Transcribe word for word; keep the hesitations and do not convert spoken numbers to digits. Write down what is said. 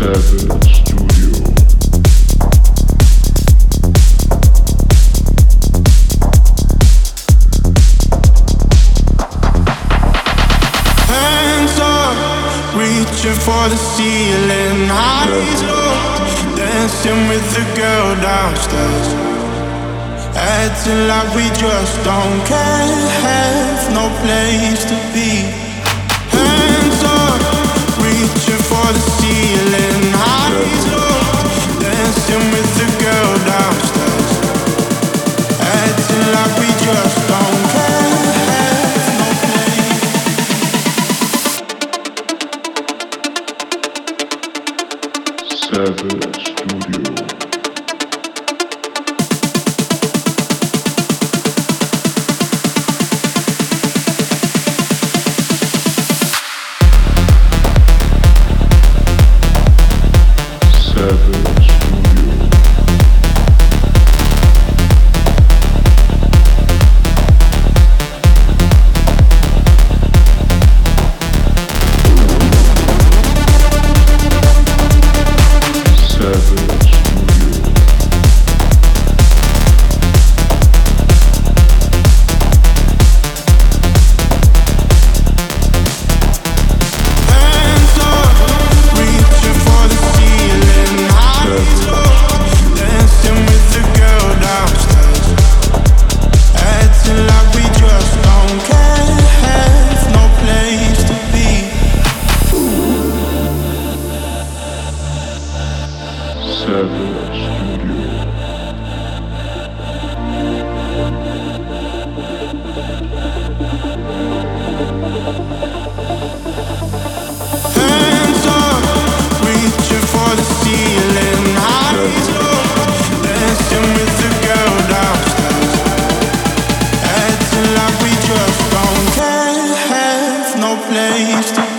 Reaching for the ceiling, eyes low, dancing with the girl downstairs, acting like we just don't care, have no place to be. Hands up, reaching for the ceiling, eyes low, dancing with the girl downstairs, acting like we just don't care, have no place. Savage Studio. Place to